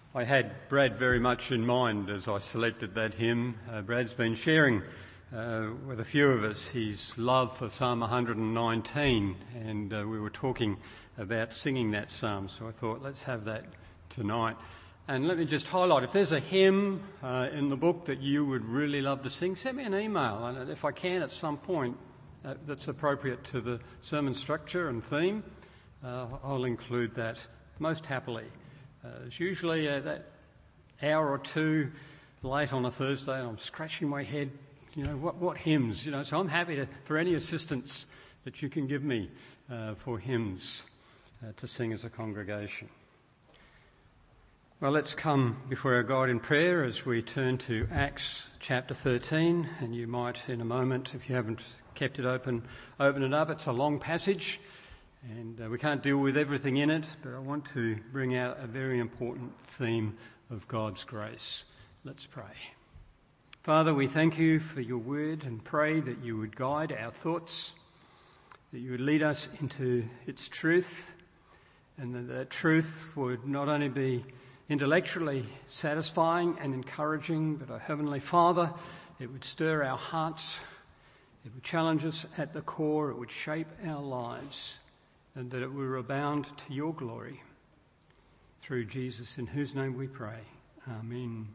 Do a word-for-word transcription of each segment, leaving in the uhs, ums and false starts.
I had Brad very much in mind as I selected that hymn. Uh, Brad's been sharing uh, with a few of us his love for Psalm one nineteen, and uh, we were talking about singing that psalm, so I thought let's have that tonight. And let me just highlight, if there's a hymn uh, in the book that you would really love to sing, send me an email, and if I can at some point uh, that's appropriate to the sermon structure and theme, uh, I'll include that most happily. Uh, it's usually uh, that hour or two late on a Thursday, and I'm scratching my head, you know, what, what hymns, you know, so I'm happy to, for any assistance that you can give me uh, for hymns uh, to sing as a congregation. Well, let's come before our God in prayer as we turn to Acts chapter thirteen, and you might in a moment, if you haven't kept it open, open it up. It's a long passage, and uh, we can't deal with everything in it, but I want to bring out a very important theme of God's grace. Let's pray. Father, we thank you for your word and pray that you would guide our thoughts, that you would lead us into its truth, and that that truth would not only be intellectually satisfying and encouraging, but, our Heavenly Father, it would stir our hearts, it would challenge us at the core, it would shape our lives, and that it will rebound to your glory. Through Jesus, in whose name we pray. Amen.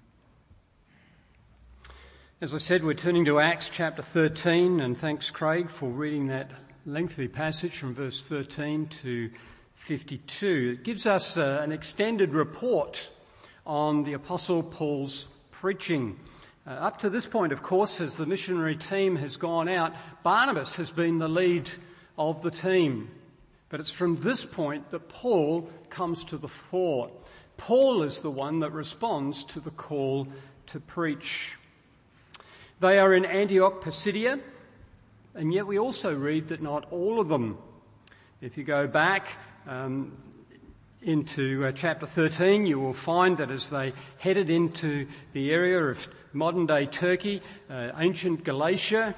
As I said, we're turning to Acts chapter thirteen, and thanks, Craig, for reading that lengthy passage from verse thirteen to fifty-two. It gives us uh, an extended report on the Apostle Paul's preaching. Uh, up to this point, of course, as the missionary team has gone out, Barnabas has been the lead of the team. But it's from this point that Paul comes to the fore. Paul is the one that responds to the call to preach. They are in Antioch, Pisidia, and yet we also read that not all of them. If you go back um, into uh, chapter thirteen, you will find that as they headed into the area of modern-day Turkey, uh, ancient Galatia,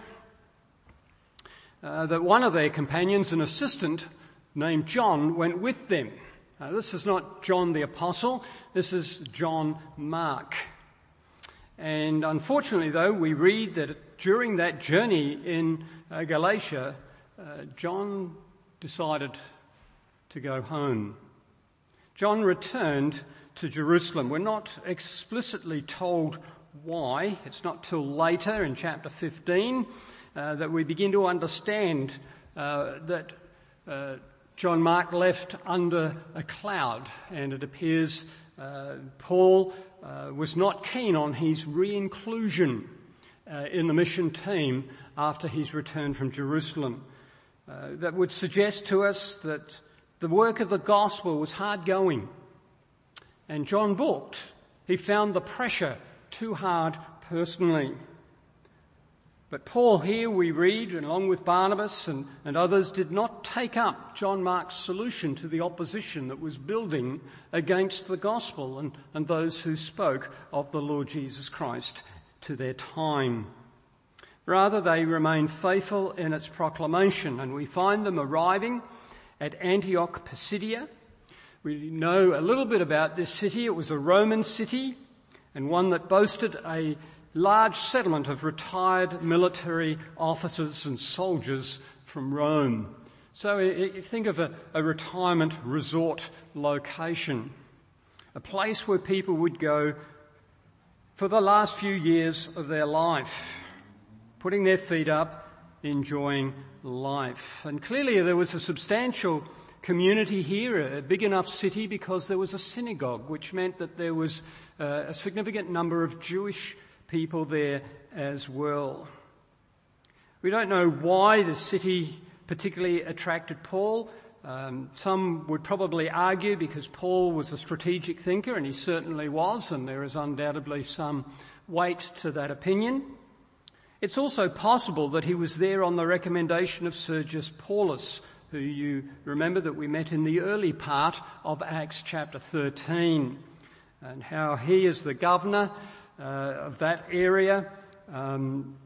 uh, that one of their companions, an assistant named John, went with them. Uh, this is not John the Apostle, this is John Mark. And unfortunately, though, we read that during that journey in uh, Galatia, uh, John decided to go home. John returned to Jerusalem. We're not explicitly told why. It's not till later in chapter fifteen uh, that we begin to understand uh, that uh, John Mark left under a cloud, and it appears uh, Paul uh, was not keen on his re-inclusion uh, in the mission team after his return from Jerusalem. Uh, that would suggest to us that the work of the gospel was hard going, and John balked. He found the pressure too hard personally. But Paul here, we read, along with Barnabas and, and others, did not take up John Mark's solution to the opposition that was building against the gospel and, and those who spoke of the Lord Jesus Christ to their time. Rather, they remained faithful in its proclamation, and we find them arriving at Antioch, Pisidia. We know a little bit about this city. It was a Roman city, and one that boasted a large settlement of retired military officers and soldiers from Rome. So you think of a, a retirement resort location, a place where people would go for the last few years of their life, putting their feet up, enjoying life. And clearly there was a substantial community here, a big enough city, because there was a synagogue, which meant that there was uh, a significant number of Jewish people there as well. We don't know why the city particularly attracted Paul. Um, some would probably argue because Paul was a strategic thinker, and he certainly was, and there is undoubtedly some weight to that opinion. It's also possible that he was there on the recommendation of Sergius Paulus, who you remember that we met in the early part of Acts chapter thirteen, and how he, as the governor uh, of that area, um,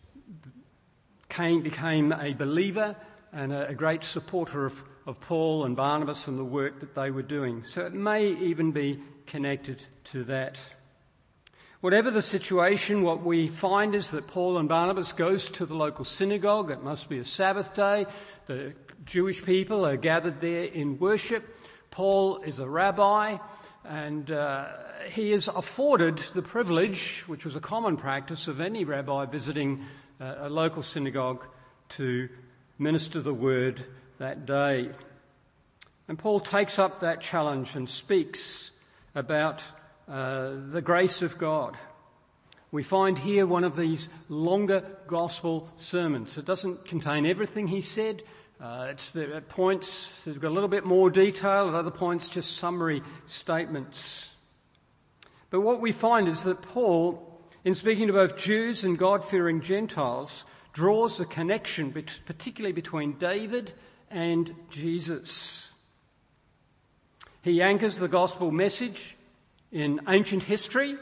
came, became a believer and a, a great supporter of, of Paul and Barnabas and the work that they were doing. So it may even be connected to that. Whatever the situation, what we find is that Paul and Barnabas goes to the local synagogue. It must be a Sabbath day. The Jewish people are gathered there in worship. Paul is a rabbi, and uh, he is afforded the privilege, which was a common practice of any rabbi visiting uh, a local synagogue, to minister the word that day. And Paul takes up that challenge and speaks about uh, the grace of God. We find here one of these longer gospel sermons. It doesn't contain everything he said. Uh, it's the, at points it's got a little bit more detail, at other points just summary statements. But what we find is that Paul, in speaking to both Jews and God-fearing Gentiles, draws a connection bet- particularly between David and Jesus. He anchors the gospel message in ancient history,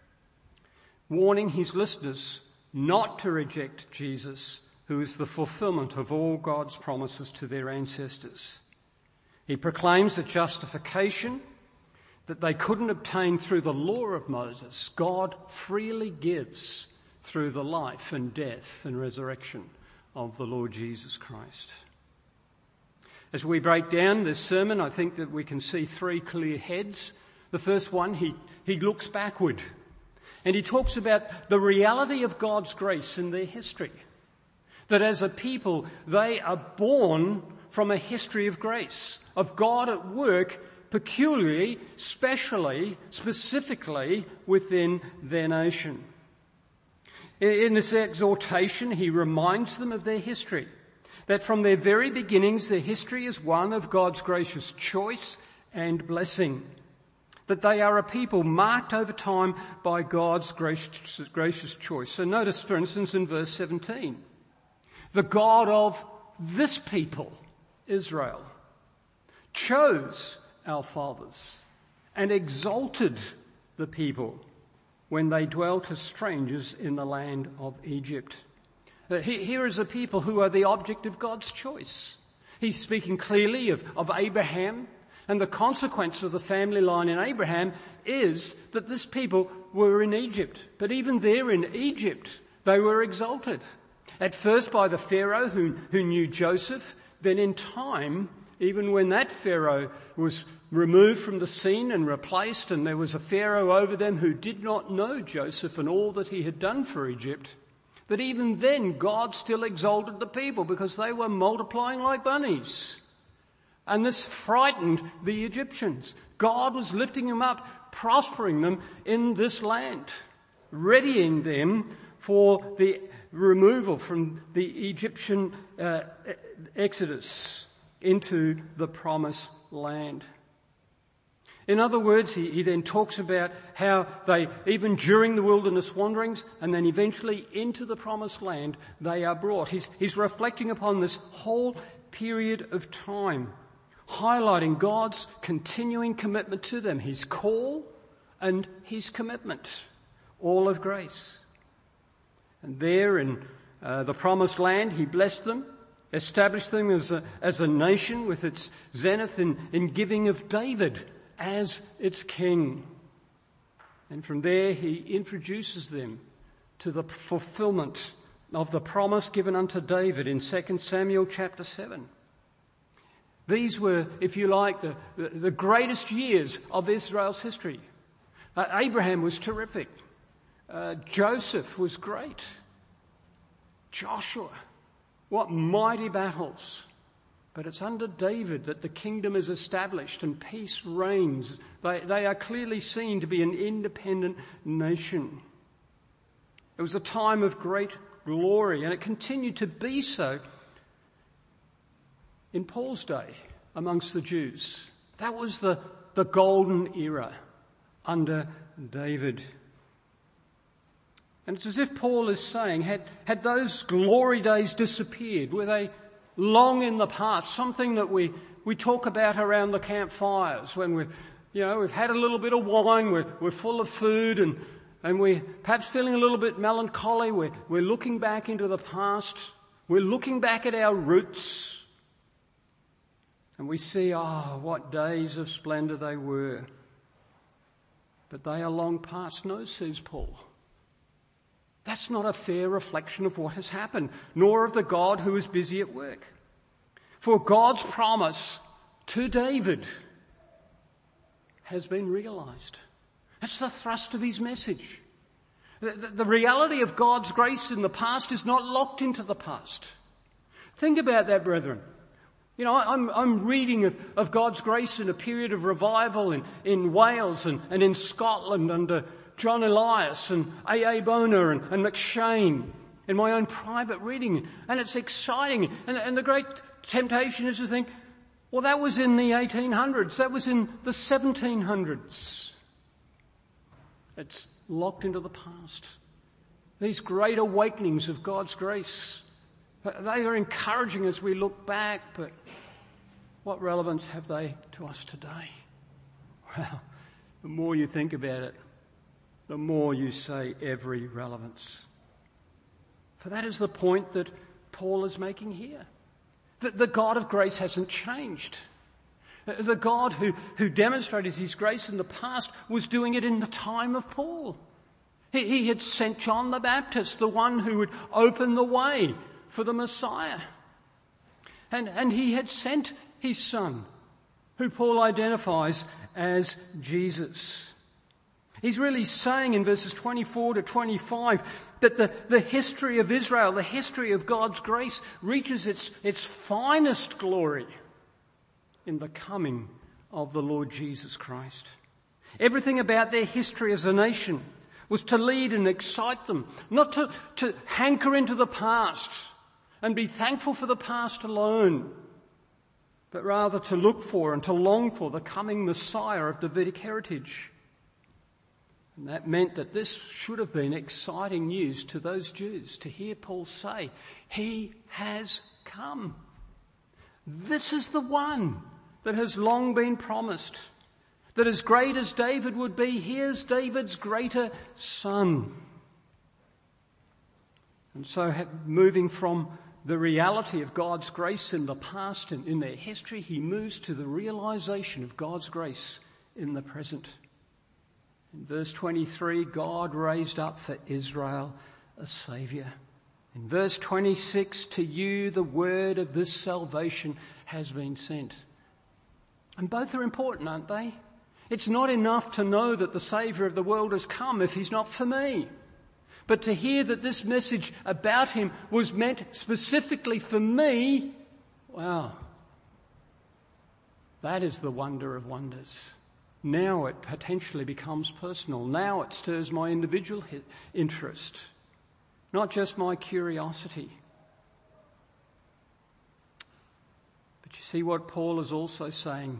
warning his listeners not to reject Jesus, who is the fulfillment of all God's promises to their ancestors. He proclaims the justification that they couldn't obtain through the law of Moses. God freely gives through the life and death and resurrection of the Lord Jesus Christ. As we break down this sermon, I think that we can see three clear heads. The first one, he, he looks backward, and he talks about the reality of God's grace in their history. That as a people, they are born from a history of grace, of God at work peculiarly, specially, specifically within their nation. In this exhortation, he reminds them of their history, that from their very beginnings, their history is one of God's gracious choice and blessing, that they are a people marked over time by God's gracious, gracious choice. So notice, for instance, in verse seventeen, the God of this people, Israel, chose our fathers and exalted the people when they dwelt as strangers in the land of Egypt. Here is a people who are the object of God's choice. He's speaking clearly of, of Abraham, and the consequence of the family line in Abraham is that this people were in Egypt. But even there in Egypt, they were exalted. At first by the Pharaoh who, who knew Joseph, then in time, even when that Pharaoh was removed from the scene and replaced, and there was a Pharaoh over them who did not know Joseph and all that he had done for Egypt, but even then God still exalted the people because they were multiplying like bunnies. And this frightened the Egyptians. God was lifting them up, prospering them in this land, readying them for the removal from the Egyptian uh, exodus into the promised land. In other words, he, he then talks about how they, even during the wilderness wanderings and then eventually into the promised land, they are brought. He's, he's reflecting upon this whole period of time, highlighting God's continuing commitment to them, his call and his commitment, all of grace. And there in uh, the promised land, he blessed them, established them as a, as a nation with its zenith in, in giving of David as its king. And from there he introduces them to the fulfillment of the promise given unto David in Second Samuel chapter seven. These were, if you like, the, the, the greatest years of Israel's history. Uh, Abraham was terrific. Uh, Joseph was great. Joshua, what mighty battles. But it's under David that the kingdom is established and peace reigns. They, they are clearly seen to be an independent nation. It was a time of great glory, and it continued to be so in Paul's day amongst the Jews. That was the, the golden era under David. And it's as if Paul is saying, had, had those glory days disappeared? Were they long in the past? Something that we, we talk about around the campfires when we've, you know, we've had a little bit of wine, we're, we're full of food, and, and we're perhaps feeling a little bit melancholy. We're, we're looking back into the past. We're looking back at our roots. And we see, oh, what days of splendor they were. but they are long past. No, says Paul. That's not a fair reflection of what has happened, nor of the God who is busy at work. For God's promise to David has been realized. That's the thrust of his message. The, the, the reality of God's grace in the past is not locked into the past. Think about that, brethren. You know, I'm, I'm reading of, of God's grace in a period of revival in, in Wales and, and in Scotland under John Elias and A A Boner and, and McShane in my own private reading. And it's exciting. And, and the great temptation is to think, well, that was in the eighteen hundreds. That was in the seventeen hundreds. It's locked into the past. These great awakenings of God's grace, they are encouraging as we look back, but what relevance have they to us today? Well, the more you think about it, the more you say every relevance. For that is the point that Paul is making here. That the God of grace hasn't changed. The God who, who demonstrated his grace in the past was doing it in the time of Paul. He, he had sent John the Baptist, the one who would open the way for the Messiah. And, and he had sent his son, who Paul identifies as Jesus. He's really saying in verses twenty-four to twenty-five that the, the history of Israel, the history of God's grace, reaches its, its finest glory in the coming of the Lord Jesus Christ. Everything about their history as a nation was to lead and excite them, not to, to hanker into the past and be thankful for the past alone, but rather to look for and to long for the coming Messiah of Davidic heritage. And that meant that this should have been exciting news to those Jews, to hear Paul say, he has come. This is the one that has long been promised, that as great as David would be, here's David's greater son. And so moving from the reality of God's grace in the past and in their history, he moves to the realization of God's grace in the present. In verse twenty-three, God raised up for Israel a saviour. In verse twenty-six, to you the word of this salvation has been sent. And both are important, aren't they? It's not enough to know that the Saviour of the world has come if he's not for me. But to hear that this message about him was meant specifically for me, wow, that is the wonder of wonders. Now it potentially becomes personal. Now it stirs my individual interest, not just my curiosity. But you see what Paul is also saying.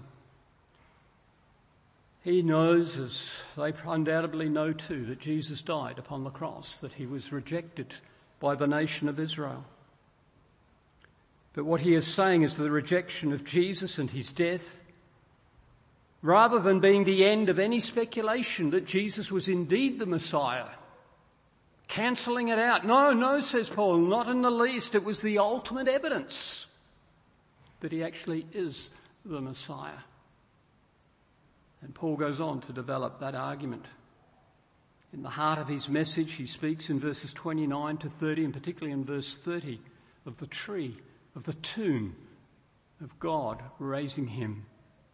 He knows, as they undoubtedly know too, that Jesus died upon the cross, that he was rejected by the nation of Israel. But what he is saying is the rejection of Jesus and his death, rather than being the end of any speculation that Jesus was indeed the Messiah, cancelling it out. No, no, says Paul, not in the least. It was the ultimate evidence that he actually is the Messiah. And Paul goes on to develop that argument. In the heart of his message, he speaks in verses twenty-nine to thirty, and particularly in verse thirty, of the tree, of the tomb, of God raising him.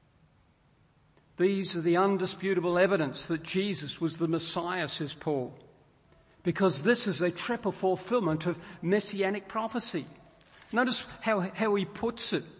These are the undisputable evidence that Jesus was the Messiah, says Paul, because this is a triple fulfillment of messianic prophecy. Notice how, how he puts it.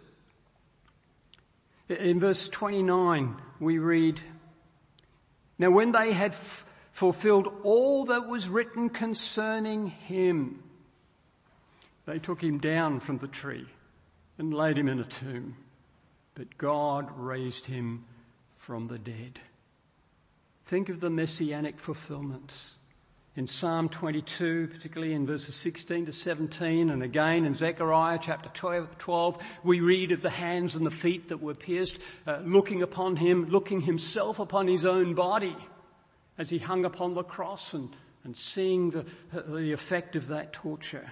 In verse twenty-nine, we read, now when they had f- fulfilled all that was written concerning him, they took him down from the tree and laid him in a tomb. But God raised him from the dead. Think of the messianic fulfillments. In Psalm twenty-two, particularly in verses sixteen to seventeen, and again in Zechariah chapter twelve, we read of the hands and the feet that were pierced, uh, looking upon him, looking himself upon his own body as he hung upon the cross, and, and seeing the, the effect of that torture.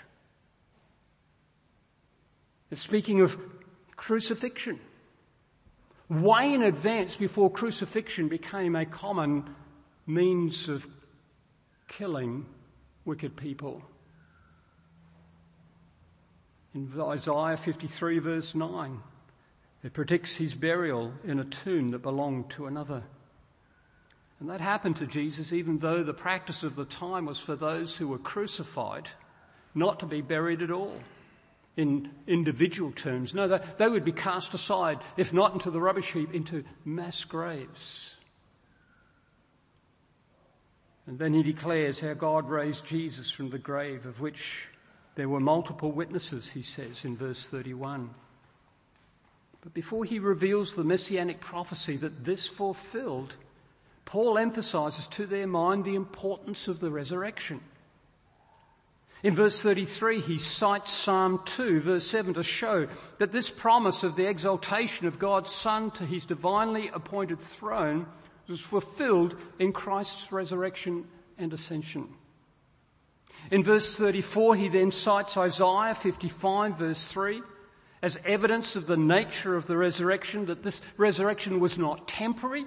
Speaking of crucifixion, way in advance before crucifixion became a common means of killing wicked people. In Isaiah fifty-three verse nine, it predicts his burial in a tomb that belonged to another. And that happened to Jesus even though the practice of the time was for those who were crucified not to be buried at all in individual terms. No, they, they would be cast aside, if not into the rubbish heap, into mass graves. And then he declares how God raised Jesus from the grave, of which there were multiple witnesses, he says in verse thirty-one. But before he reveals the messianic prophecy that this fulfilled, Paul emphasizes to their mind the importance of the resurrection. In verse thirty-three, he cites Psalm two, verse seven, to show that this promise of the exaltation of God's Son to his divinely appointed throne was fulfilled in Christ's resurrection and ascension. In verse thirty-four, he then cites Isaiah fifty-five, verse three, as evidence of the nature of the resurrection, that this resurrection was not temporary.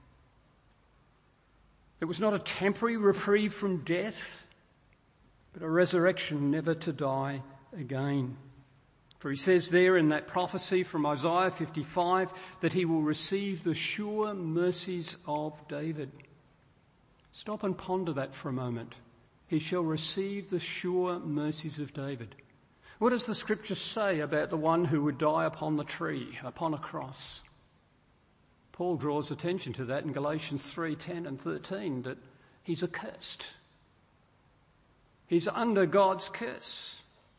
It was not a temporary reprieve from death, but a resurrection never to die again. For he says there in that prophecy from Isaiah fifty-five that he will receive the sure mercies of David. Stop and ponder that for a moment. He shall receive the sure mercies of David. What does the scripture say about the one who would die upon the tree, upon a cross? Paul draws attention to that in Galatians three, ten and thirteen, that he's accursed. He's under God's curse.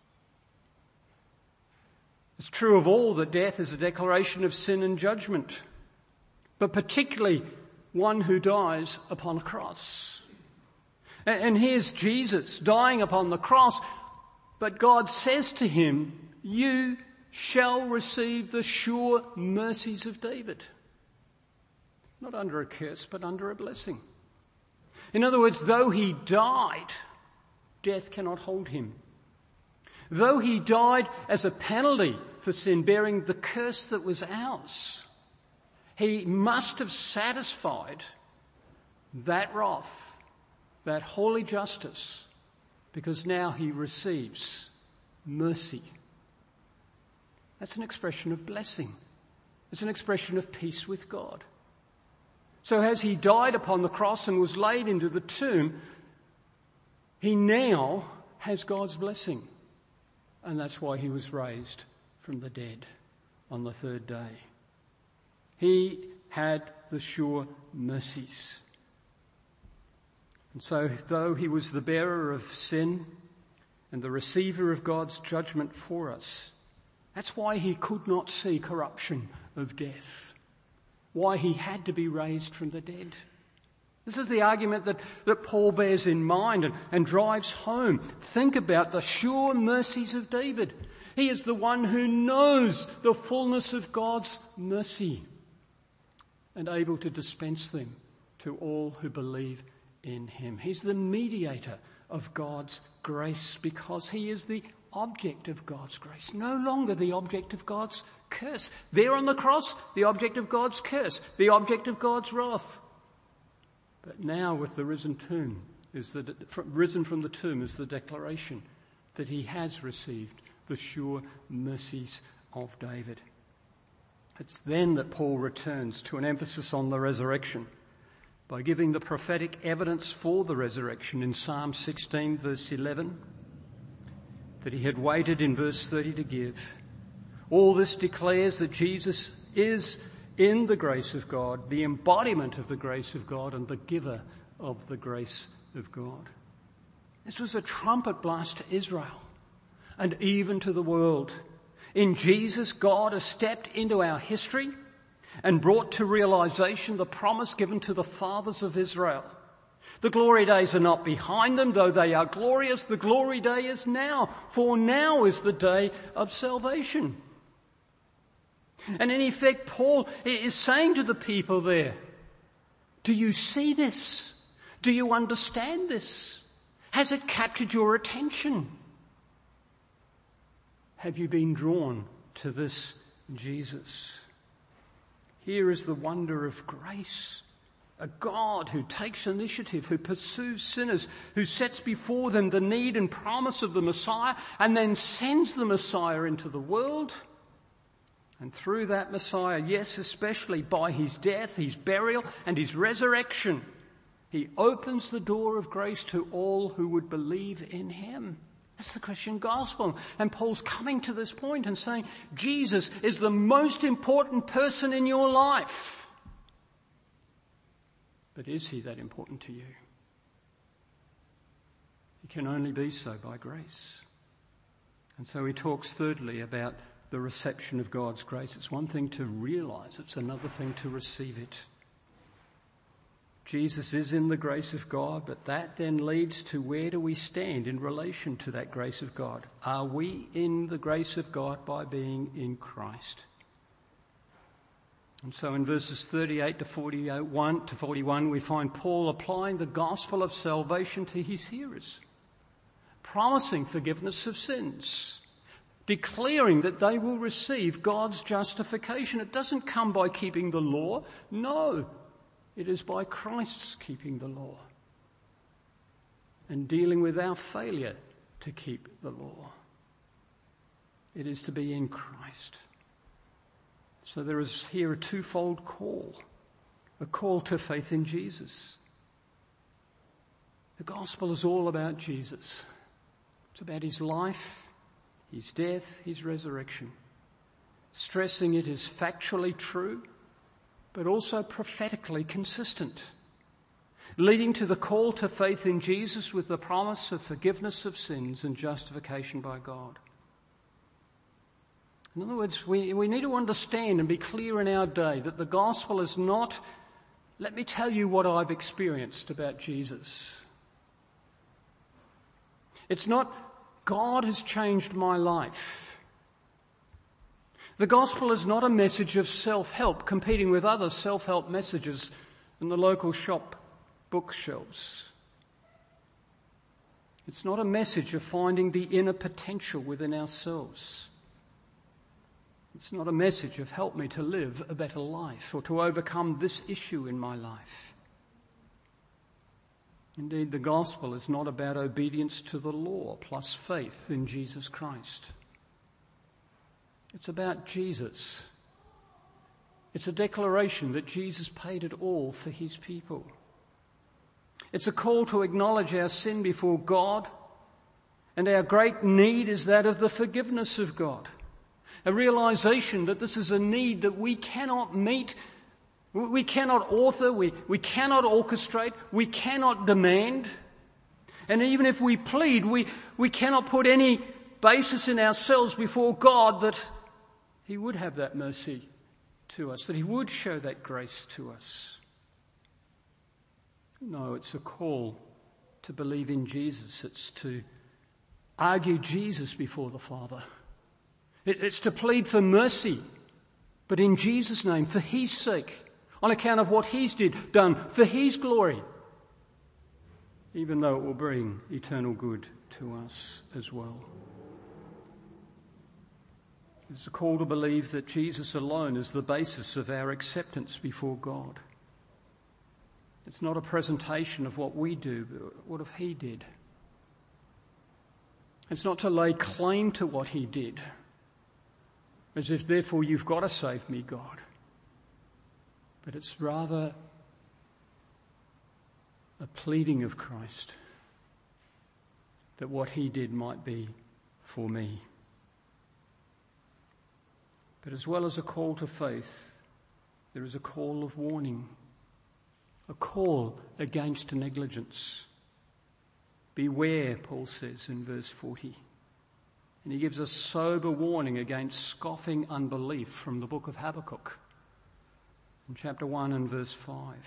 It's true of all that death is a declaration of sin and judgment, but particularly one who dies upon a cross. And here's Jesus dying upon the cross, but God says to him, you shall receive the sure mercies of David. Not under a curse, but under a blessing. In other words, though he died, death cannot hold him. Though he died as a penalty for sin, bearing the curse that was ours, he must have satisfied that wrath, that holy justice, because now he receives mercy. That's an expression of blessing. It's an expression of peace with God. So as he died upon the cross and was laid into the tomb, he now has God's blessing. And that's why he was raised from the dead on the third day. He had the sure mercies. And so though he was the bearer of sin and the receiver of God's judgment for us, that's why he could not see corruption of death. Why he had to be raised from the dead. This is the argument that, that Paul bears in mind and, and drives home. Think about the sure mercies of David. He is the one who knows the fullness of God's mercy and able to dispense them to all who believe in him. He's the mediator of God's grace because he is the object of God's grace, no longer the object of God's curse. There on the cross, the object of God's curse, the object of God's wrath. But now with the risen tomb, is the, risen from the tomb is the declaration that he has received the sure mercies of David. It's then that Paul returns to an emphasis on the resurrection by giving the prophetic evidence for the resurrection in Psalm sixteen verse eleven that he had waited in verse thirty to give. All this declares that Jesus is in the grace of God, the embodiment of the grace of God and the giver of the grace of God. This was a trumpet blast to Israel and even to the world. In Jesus, God has stepped into our history and brought to realization the promise given to the fathers of Israel. The glory days are not behind them, though they are glorious. The glory day is now, for now is the day of salvation. And in effect, Paul is saying to the people there, do you see this? Do you understand this? Has it captured your attention? Have you been drawn to this Jesus? Here is the wonder of grace. A God who takes initiative, who pursues sinners, who sets before them the need and promise of the Messiah, and then sends the Messiah into the world. And through that Messiah, yes, especially by his death, his burial, and his resurrection, he opens the door of grace to all who would believe in him. That's the Christian gospel. And Paul's coming to this point and saying, Jesus is the most important person in your life. But is he that important to you? He can only be so by grace. And so he talks thirdly about the reception of God's grace. It's one thing to realize, it's another thing to receive it. Jesus is in the grace of God, but that then leads to where do we stand in relation to that grace of God? Are we in the grace of God by being in Christ? And so in verses thirty-eight to forty-one to forty-one, we find Paul applying the gospel of salvation to his hearers, promising forgiveness of sins, declaring that they will receive God's justification. It doesn't come by keeping the law. No, it is by Christ's keeping the law and dealing with our failure to keep the law. It is to be in Christ. So there is here a twofold call, a call to faith in Jesus. The gospel is all about Jesus. It's about his life, his death, his resurrection. Stressing it is factually true, but also prophetically consistent, leading to the call to faith in Jesus with the promise of forgiveness of sins and justification by God. In other words, we, we need to understand and be clear in our day that the gospel is not, let me tell you what I've experienced about Jesus. It's not, God has changed my life. The gospel is not a message of self-help competing with other self-help messages in the local shop bookshelves. It's not a message of finding the inner potential within ourselves. It's not a message of help me to live a better life or to overcome this issue in my life. Indeed, the gospel is not about obedience to the law plus faith in Jesus Christ. It's about Jesus. It's a declaration that Jesus paid it all for his people. It's a call to acknowledge our sin before God, and our great need is that of the forgiveness of God. A realization that this is a need that we cannot meet, we cannot author, we, we cannot orchestrate, we cannot demand. And even if we plead, we, we cannot put any basis in ourselves before God that he would have that mercy to us, that he would show that grace to us. No, it's a call to believe in Jesus. It's to argue Jesus before the Father. It's to plead for mercy, but in Jesus' name, for his sake, on account of what he's did, done, for his glory, even though it will bring eternal good to us as well. It's a call to believe that Jesus alone is the basis of our acceptance before God. It's not a presentation of what we do, but what if he did. It's not to lay claim to what he did, as if therefore you've got to save me, God. But it's rather a pleading of Christ that what he did might be for me. But as well as a call to faith, there is a call of warning, a call against negligence. Beware, Paul says in verse forty. And he gives a sober warning against scoffing unbelief from the book of Habakkuk in chapter one and verse five.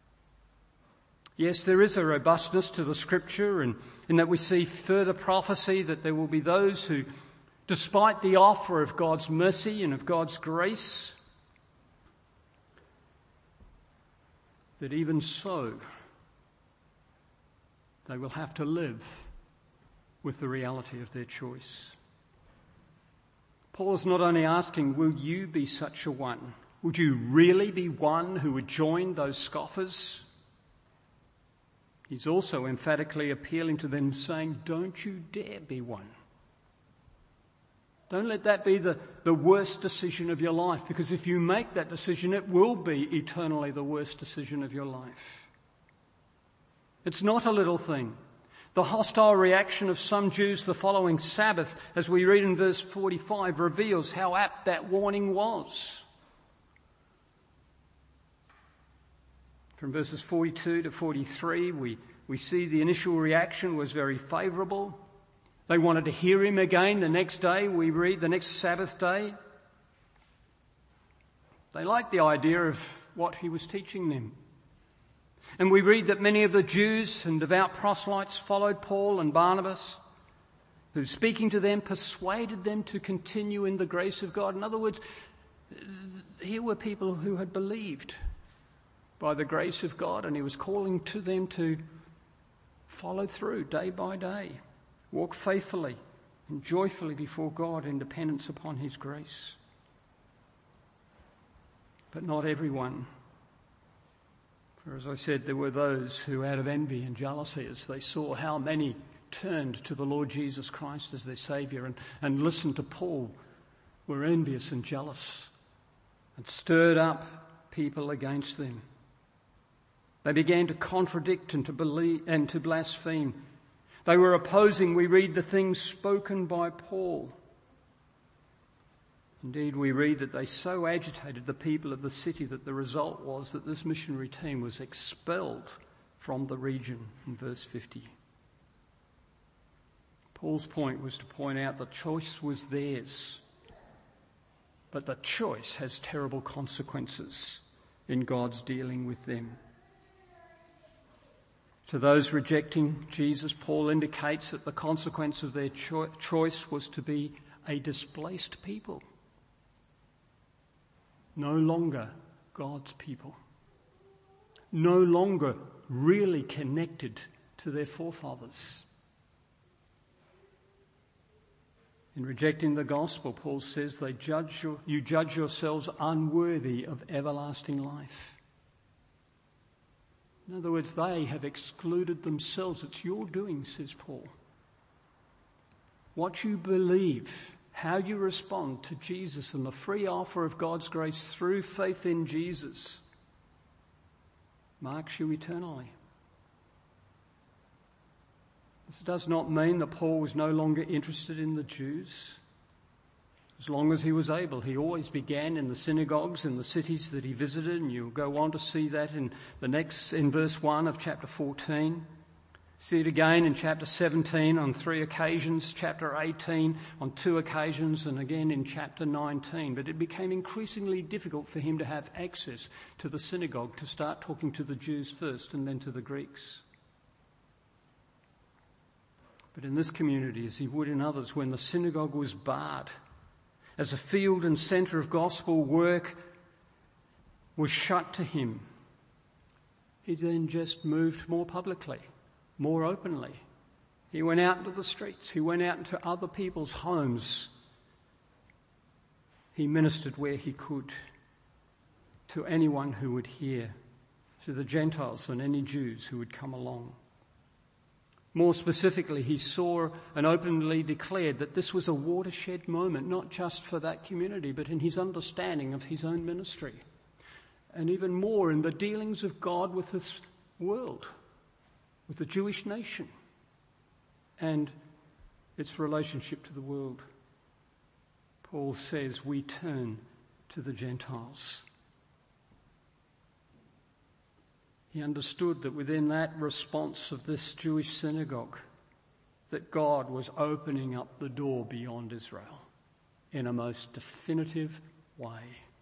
Yes, there is a robustness to the scripture, and in that we see further prophecy that there will be those who, despite the offer of God's mercy and of God's grace, that even so, they will have to live with the reality of their choice. Paul is not only asking, will you be such a one Would you really be one who would join those scoffers? He's also emphatically appealing to them, saying, don't you dare be one. Don't let that be the, the worst decision of your life, because if you make that decision, it will be eternally the worst decision of your life. It's not a little thing. The hostile reaction of some Jews the following Sabbath, as we read in verse forty-five, reveals how apt that warning was. From verses forty-two to forty-three, we, we see the initial reaction was very favourable. They wanted to hear him again the next day. We read the next Sabbath day. They liked the idea of what he was teaching them. And we read that many of the Jews and devout proselytes followed Paul and Barnabas, who, speaking to them, persuaded them to continue in the grace of God. In other words, here were people who had believed by the grace of God, and he was calling to them to follow through day by day. Walk faithfully and joyfully before God in dependence upon his grace. But not everyone. For as I said, there were those who, out of envy and jealousy, as they saw how many turned to the Lord Jesus Christ as their Saviour and, and listened to Paul, were envious and jealous and stirred up people against them. They began to contradict and to believe and to blaspheme. They were opposing, we read, the things spoken by Paul. Indeed, we read that they so agitated the people of the city that the result was that this missionary team was expelled from the region in verse fifty. Paul's point was to point out the choice was theirs, but the choice has terrible consequences in God's dealing with them. To those rejecting Jesus, Paul indicates that the consequence of their cho- choice was to be a displaced people. No longer God's people. No longer really connected to their forefathers. In rejecting the gospel, Paul says they judge your, you judge yourselves unworthy of everlasting life. In other words, they have excluded themselves. It's your doing, says Paul. What you believe, how you respond to Jesus and the free offer of God's grace through faith in Jesus marks you eternally. This does not mean that Paul was no longer interested in the Jews. As long as he was able, he always began in the synagogues in the cities that he visited, and you'll go on to see that in the next, in verse one of chapter fourteen. See it again in chapter seventeen on three occasions, chapter eighteen on two occasions, and again in chapter nineteen. But it became increasingly difficult for him to have access to the synagogue, to start talking to the Jews first and then to the Greeks. But in this community, as he would in others, when the synagogue was barred, as a field and centre of gospel work was shut to him, he then just moved more publicly, more openly. He went out into the streets. He went out into other people's homes. He ministered where he could to anyone who would hear, to the Gentiles and any Jews who would come along. More specifically, he saw and openly declared that this was a watershed moment, not just for that community, but in his understanding of his own ministry. And even more in the dealings of God with this world, with the Jewish nation and its relationship to the world. Paul says we turn to the Gentiles. He understood that within that response of this Jewish synagogue, that God was opening up the door beyond Israel in a most definitive way.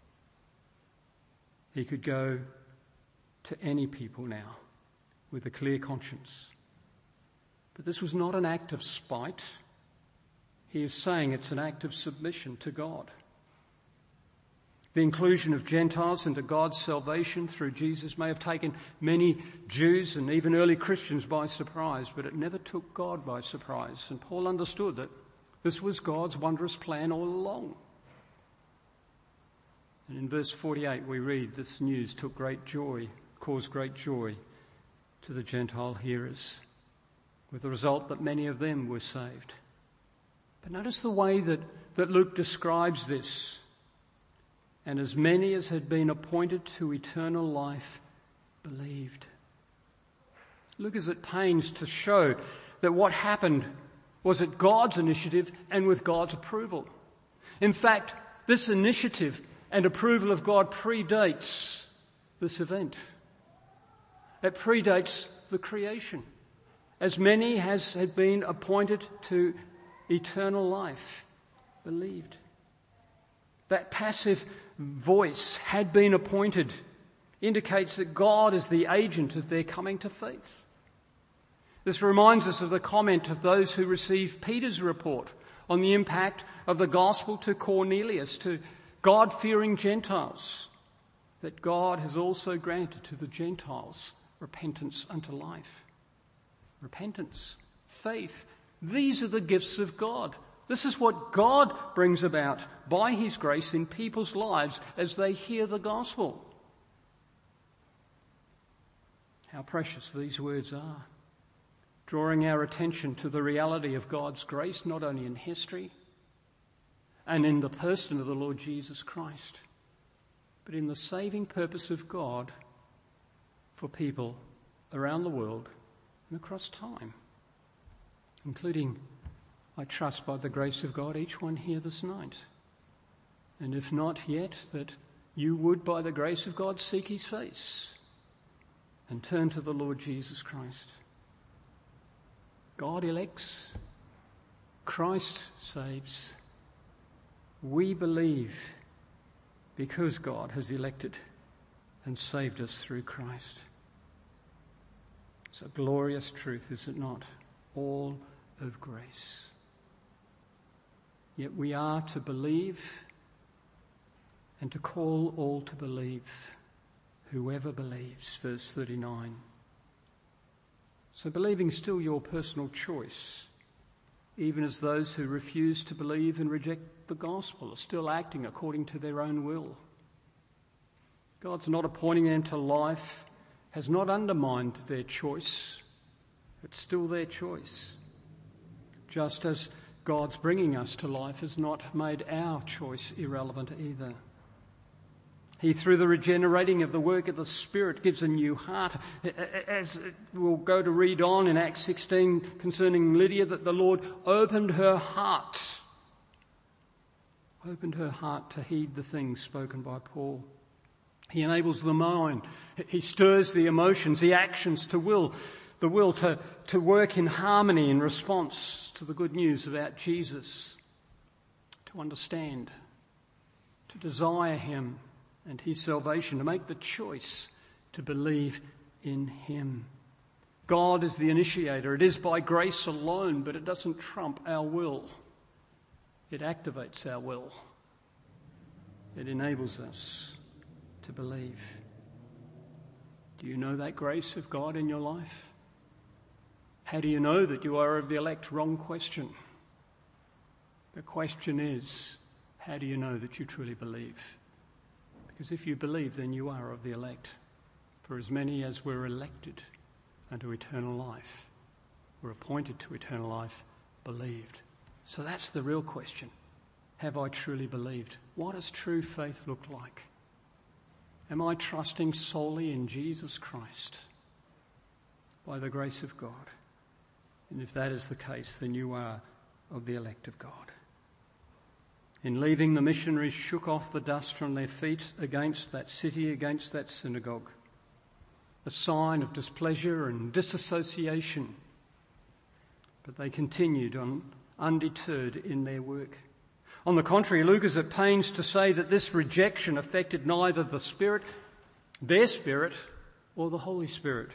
He could go to any people now with a clear conscience. But this was not an act of spite. He is saying it's an act of submission to God. The inclusion of Gentiles into God's salvation through Jesus may have taken many Jews and even early Christians by surprise, but it never took God by surprise. And Paul understood that this was God's wondrous plan all along. And in verse forty-eight we read, this news took great joy, caused great joy to the Gentile hearers, with the result that many of them were saved. But notice the way that, that Luke describes this. And as many as had been appointed to eternal life believed. Luke is at pains to show that what happened was at God's initiative and with God's approval. In fact, this initiative and approval of God predates this event. It predates the creation. As many as had been appointed to eternal life believed. That passive voice had been appointed indicates that God is the agent of their coming to faith. This reminds us of the comment of those who received Peter's report on the impact of the gospel to Cornelius, to God-fearing Gentiles, that God has also granted to the Gentiles repentance unto life. Repentance, faith, these are the gifts of God. This is what God brings about by his grace in people's lives as they hear the gospel. How precious these words are, drawing our attention to the reality of God's grace, not only in history and in the person of the Lord Jesus Christ, but in the saving purpose of God for people around the world and across time, including, I trust by the grace of God, each one here this night. And if not yet, that you would, by the grace of God, seek his face and turn to the Lord Jesus Christ. God elects, Christ saves. We believe because God has elected and saved us through Christ. It's a glorious truth, is it not? All of grace. Yet we are to believe and to call all to believe. Whoever believes, verse thirty-nine. So believing is still your personal choice, even as those who refuse to believe and reject the gospel are still acting according to their own will. God's not appointing them to life, has not undermined their choice. It's still their choice. Just as God's bringing us to life has not made our choice irrelevant either. He, through the regenerating of the work of the Spirit, gives a new heart. As we'll go to read on in Acts sixteen concerning Lydia, that the Lord opened her heart, opened her heart to heed the things spoken by Paul. He enables the mind. He stirs the emotions, the actions to will, the will to, to work in harmony in response to the good news about Jesus, to understand, to desire him and his salvation, to make the choice to believe in him. God is the initiator. It is by grace alone, but it doesn't trump our will. It activates our will. It enables us to believe. Do you know that grace of God in your life? How do you know that you are of the elect? Wrong question. The question is, how do you know that you truly believe? Because if you believe, then you are of the elect. For as many as were elected unto eternal life, were appointed to eternal life, believed. So that's the real question. Have I truly believed? What does true faith look like? Am I trusting solely in Jesus Christ by the grace of God? And if that is the case, then you are of the elect of God. In leaving, the missionaries shook off the dust from their feet against that city, against that synagogue, a sign of displeasure and disassociation. But they continued on undeterred in their work. On the contrary, Luke is at pains to say that this rejection affected neither the Spirit, their spirit, or the Holy Spirit.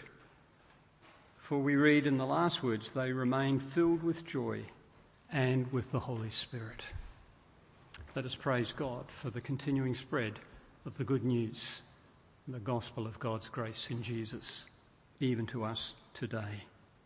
For we read in the last words, they remained filled with joy and with the Holy Spirit. Let us praise God for the continuing spread of the good news, the gospel of God's grace in Jesus, even to us today.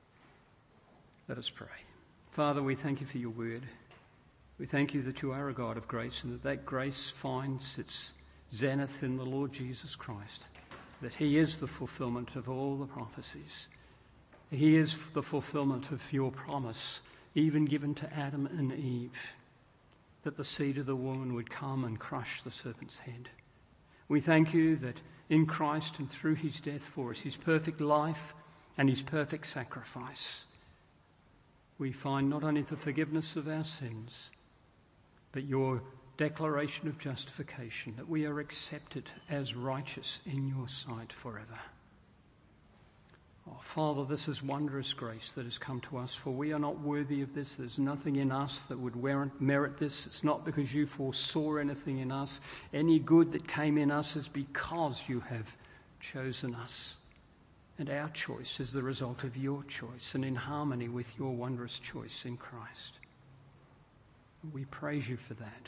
Let us pray. Father, we thank you for your word. We thank you that you are a God of grace and that that grace finds its zenith in the Lord Jesus Christ, that he is the fulfillment of all the prophecies. He is the fulfillment of your promise, even given to Adam and Eve, that the seed of the woman would come and crush the serpent's head. We thank you that in Christ and through his death for us, his perfect life and his perfect sacrifice, we find not only the forgiveness of our sins, but your declaration of justification, that we are accepted as righteous in your sight forever. Oh, Father, this is wondrous grace that has come to us, for we are not worthy of this. There's nothing in us that would merit this. It's not because you foresaw anything in us. Any good that came in us is because you have chosen us. And our choice is the result of your choice and in harmony with your wondrous choice in Christ. We praise you for that.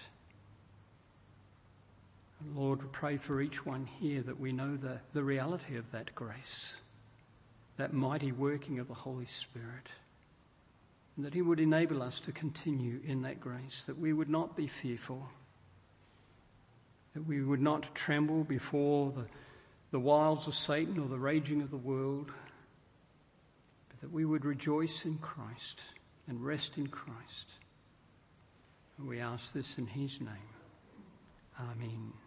And Lord, we pray for each one here that we know the, the reality of that grace, that mighty working of the Holy Spirit, and that he would enable us to continue in that grace, that we would not be fearful, that we would not tremble before the, the wiles of Satan or the raging of the world, but that we would rejoice in Christ and rest in Christ. And we ask this in his name. Amen.